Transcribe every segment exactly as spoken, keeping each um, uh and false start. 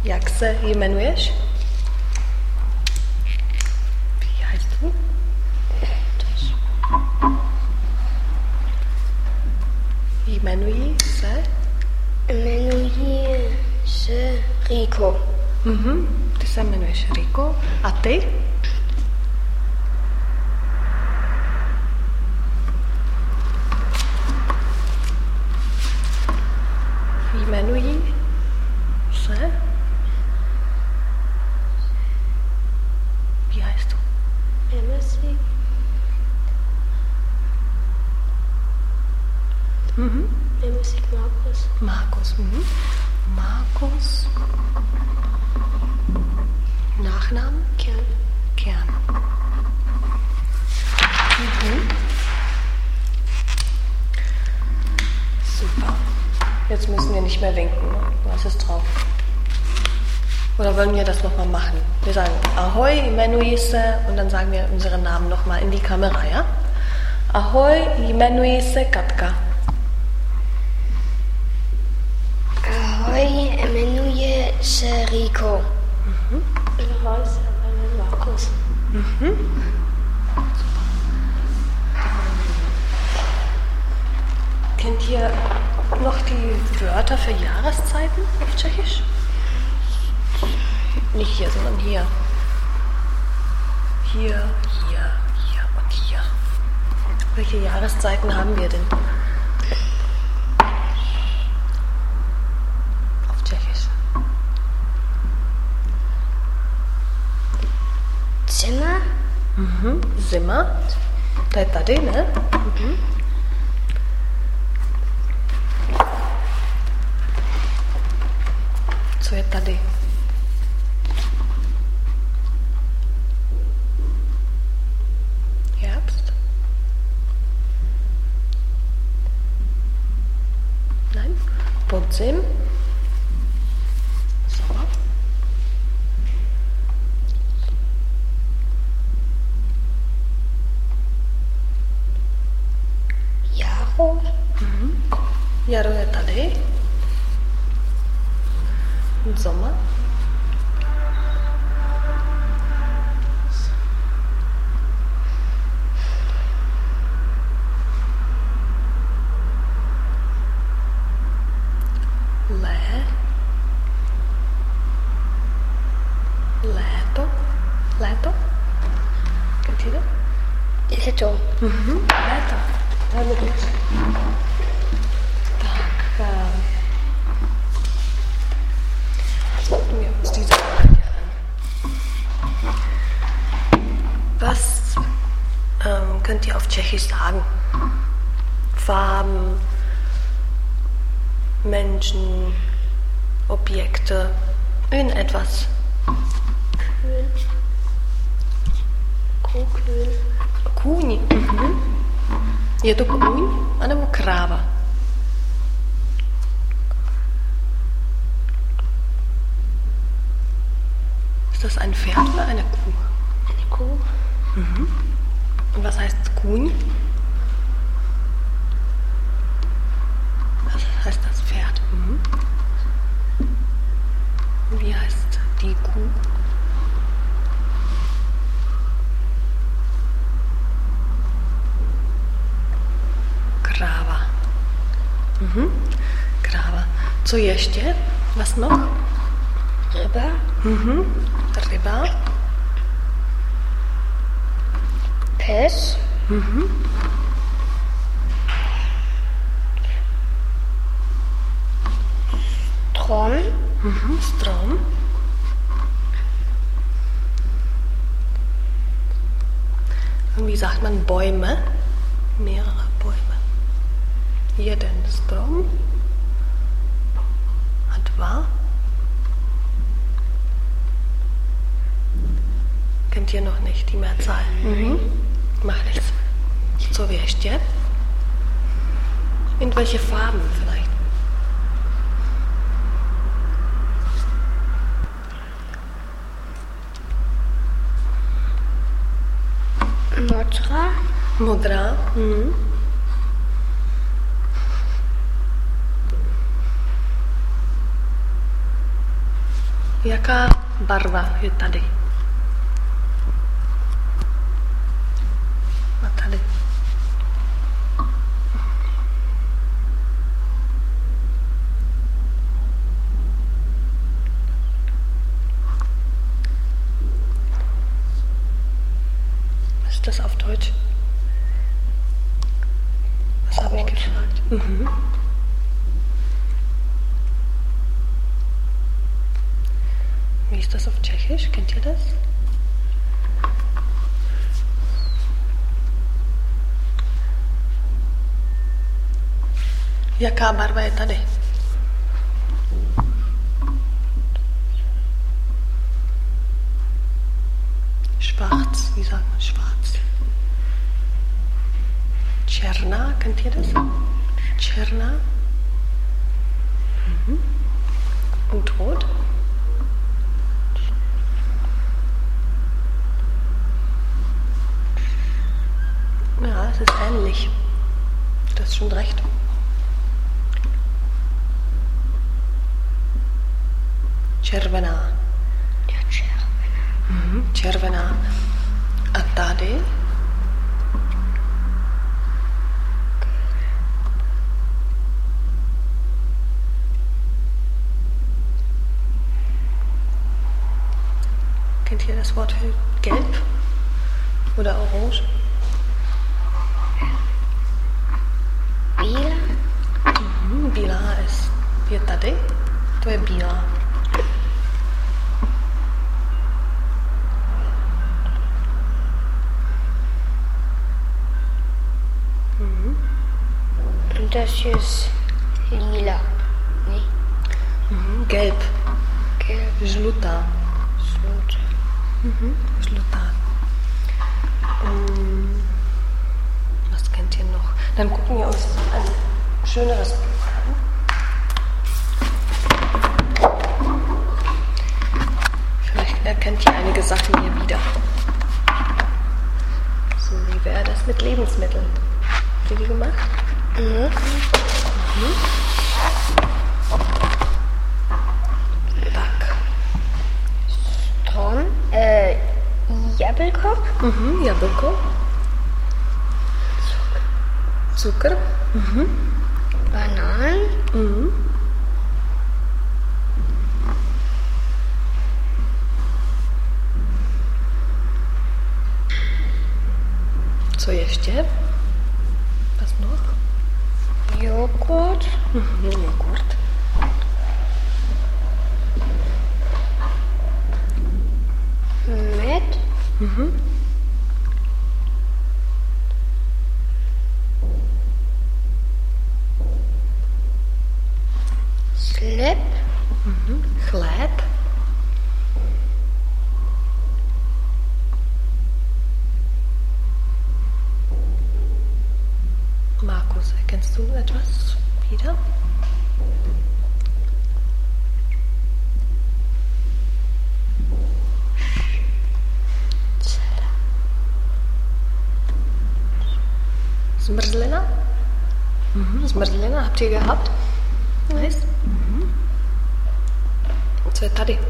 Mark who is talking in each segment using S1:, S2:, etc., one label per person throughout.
S1: Jak se jmenuješ? Wie heißt du? Jmenuji se?
S2: Jmenuji se Rico.
S1: Mhm. Ty se jmenuješ Rico. A ty? Jmenuji se? Wie heißt du?
S2: Emerson.
S1: Mhm.
S2: Emerson Markus.
S1: Markus. Mhm. Markus. Nachnamen?
S2: Kern.
S1: Kern. Mhm. Super. Jetzt müssen wir nicht mehr winken. Ne? Was ist drauf? Oder wollen wir das nochmal machen? Wir sagen Ahoi, jmenuji se und dann sagen wir unseren Namen nochmal in die Kamera, ja? Ahoi, jmenuji se Katka.
S2: Ahoi, jmenuji se Rico.
S1: Mhm.
S2: Ahoi, jmenuji se Markus.
S1: Mhm. Kennt ihr noch die Wörter für Jahreszeiten auf Tschechisch? Nicht hier, sondern hier. Hier, hier, hier und hier. Welche Jahreszeiten haben wir denn? Auf Tschechisch.
S2: Zimmer.
S1: Mhm. Zima. To je tady, ne? Mhm. Co je tady? Herbst? Nein? Podzim? Sommer?
S2: Jaro.
S1: Mhm. Jaro je tady. Sommer? Le. Léto. Léto? Kennt ihr das?
S2: Leto.
S1: Mhm. Léto. Velmi dobře. Tak. Gucken wir uns diese Frage an. Was ähm, könnt ihr auf Tschechisch sagen? Farben, Menschen, Objekte, irgendetwas.
S2: Kühn. Kuhkühn.
S1: Kůň. Mhm. Je to kůň anebo kráva? Ist das ein Pferd oder eine Kuh?
S2: Eine Kuh.
S1: Mhm. Und was heißt Kuhn? Was heißt das Pferd? Mhm. Wie heißt die Kuh? Kráva. Mhm. Kráva. Co ještě? Was noch?
S2: Ryba.
S1: Mhm. Ryba.
S2: Pes.
S1: Mhm.
S2: Strom.
S1: Mhm. Strom. Und wie sagt man Bäume? Mehrere Bäume. Jeden Strom hat dva. Kennt ihr noch nicht die Mehrzahl? Mhm. Mach nichts. Co vy ještě? Irgendwelche Farben vielleicht?
S2: Modra.
S1: Modrá. Mhm. Jaká barva je tady? A tady. Was ist das auf Deutsch? Was habe ich gefragt? Mhm. Wie ist das auf Tschechisch? Kennt ihr das? Jaká barva je tady? Schwarz, wie sagt man schwarz? Černá, kennt ihr das? Černá. Mhm. Und rot? Ja, es ist ähnlich. Du hast schon recht. Červená.
S2: Ja, červená.
S1: Mhm, červená. A tady? Kennt ihr das Wort für gelb? Oder orange?
S2: Bílá.
S1: Mhm, bílá je tady. To je bílá.
S2: Und das ist lila. Nee.
S1: Mhm, gelb.
S2: Gelb.
S1: Žlutá.
S2: Žlutá.
S1: Mhm, žlutá. Um, was kennt ihr noch? Dann gucken wir uns ein schöneres Buch an. Vielleicht erkennt ihr einige Sachen hier wieder. So, wie wäre das mit Lebensmitteln? Habt ihr die gemacht?
S2: Mhm.
S1: Mhm. Tak.
S2: Strom. Äh, jabłko.
S1: Mhm, jabłko. Zucker. Mhm.
S2: Bananen.
S1: Mhm. Co ještě? Was noch?
S2: Joghurt.
S1: Mhm, Joghurt.
S2: Med.
S1: Mhm.
S2: Slib.
S1: Mhm. Chléb. Markus, erkennst du etwas wieder? Zmrzlina? Mhm. Zmrzlina habt ihr gehabt? Nice. Mhm. Co je tady?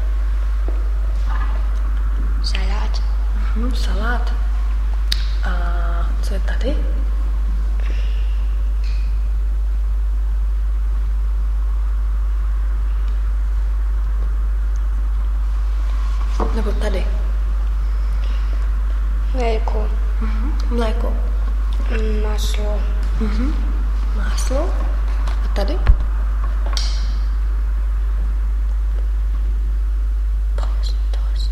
S2: Salat.
S1: Mhm, salát. A co je tady? Nebo tady?
S2: Mléko.
S1: Mhm. Mléko.
S2: Maslo.
S1: Mhm. Máslo. A tady?
S2: Toast. Toast.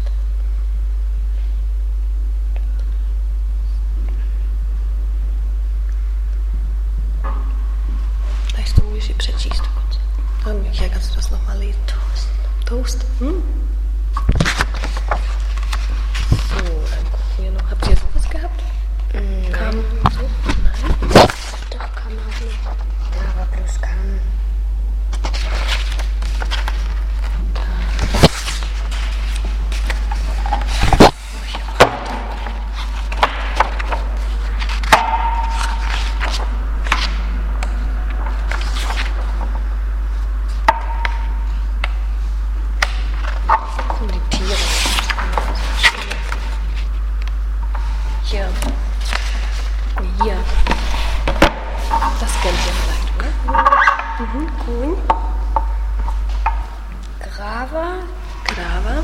S1: Takže to můžeš i přečíst dokonce. Jak se to nochmal lesen? Toast. Toast. Hm? So, dann gucken wir noch. Habt ihr sowas gehabt?
S2: Nein.
S1: Kam so? Nein.
S2: Doch, kann man auch nicht. Aber bloß kann.
S1: Mhm. Kuhn.
S2: Grava.
S1: Grava.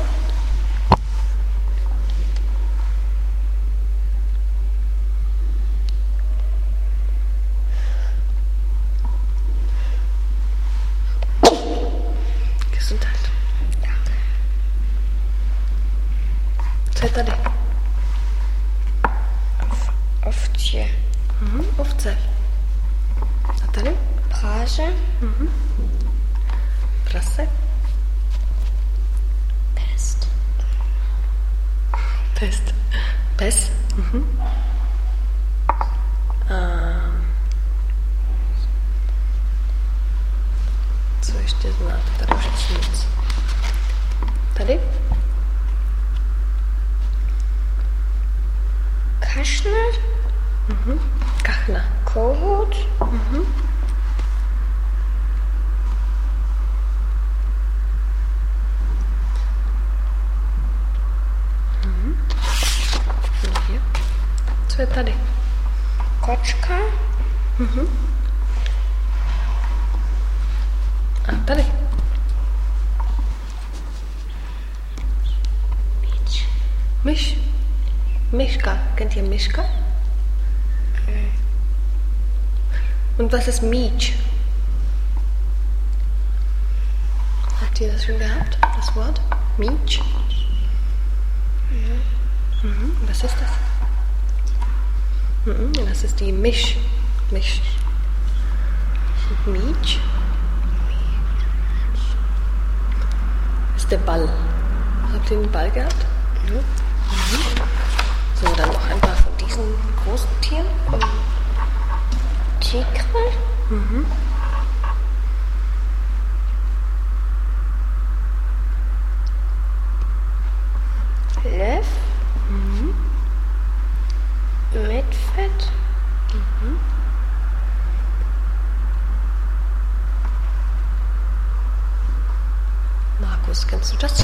S1: Gesundheit.
S2: Danke.
S1: Co je tady?
S2: Ovče.
S1: Mhm. Ovce. A tady?
S2: Prase.
S1: Mhm. Prase.
S2: Pest.
S1: Pest. Pes. Mhm. A co ještě znáte? Tady už asi nic. Tady?
S2: Kašna.
S1: Mhm. Kachna.
S2: Kohout.
S1: Mhm. Mhm. No je. Co je tady?
S2: Kočka.
S1: Mhm. A tady?
S2: Myč.
S1: Myš. Myška. Kennt ihr Mischka? Und was ist Mietsch? Habt ihr das schon gehabt, das Wort? Mietsch? Mhm. Mhm. Was ist das? Mhm. Das ist die Misch. Misch. Mietsch ist der Ball. Habt ihr den Ball gehabt?
S2: Mhm.
S1: Mhm. So, dann noch ein paar von diesen großen Tieren.
S2: Tigre.
S1: Mhm.
S2: Löw.
S1: Mhm.
S2: Mitfett.
S1: Mhm. Markus, kennst du das?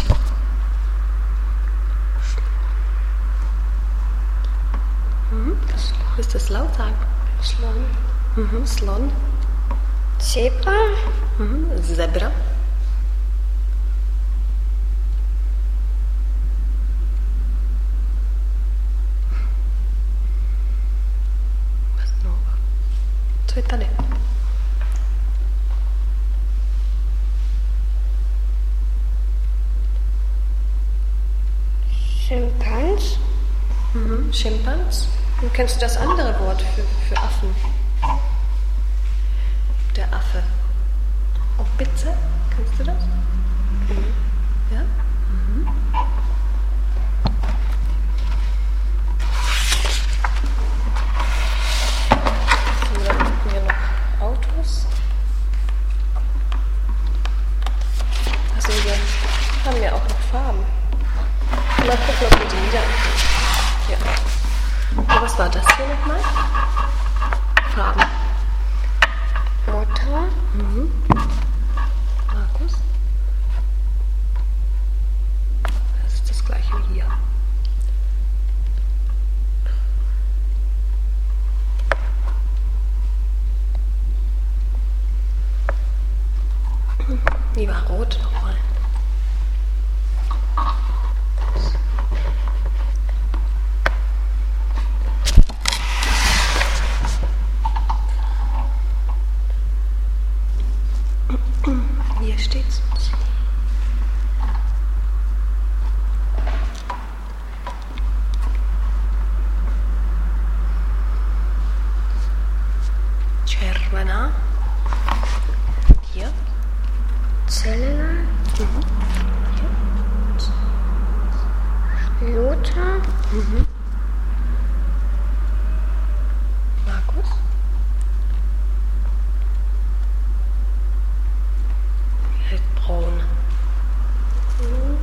S1: Mhm. Willst du es laut sagen?
S2: Slon.
S1: Mhm. Slon.
S2: Zebra.
S1: Mhm. Zebra. Was noch? Co je tady?
S2: Schimpans.
S1: Mhm. Schimpans. Und kennst du das andere Wort für, für Affen? Der Affe. Auch Bitze? Kennst du das?
S2: Mhm.
S1: Ja? Mhm. So, dann hatten wir noch Autos. Also wir haben ja auch noch Farben. Mal gucken, ob wir die wieder. Ja. Und was war das hier nochmal? Farben.
S2: Motor.
S1: Mhm. Markus? Das ist das gleiche wie hier. Die war rot nochmal. Hier steht's. Czerwona. Hier.
S2: Zelena.
S1: Mhm. Hier.
S2: Lothar.
S1: Mhm. Markus. Hellbraun.
S2: Mhm.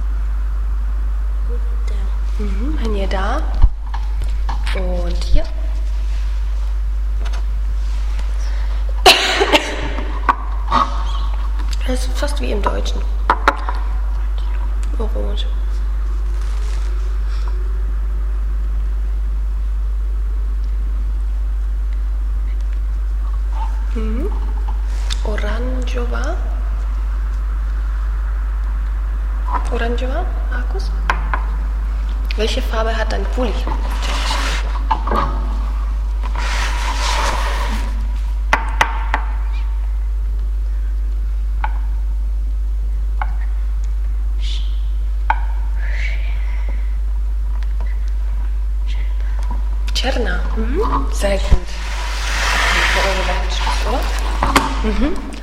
S2: Und der.
S1: Mhm. Und hier da. Und hier. Das ist fast wie im Deutschen. Orange. Mhm. Orange. Oranžová. Oranžová, Markus? Welche Farbe hat dein Pulli? Černá. Mhm. Sehr gut. Für eure Weltschrift, oder? Mhm.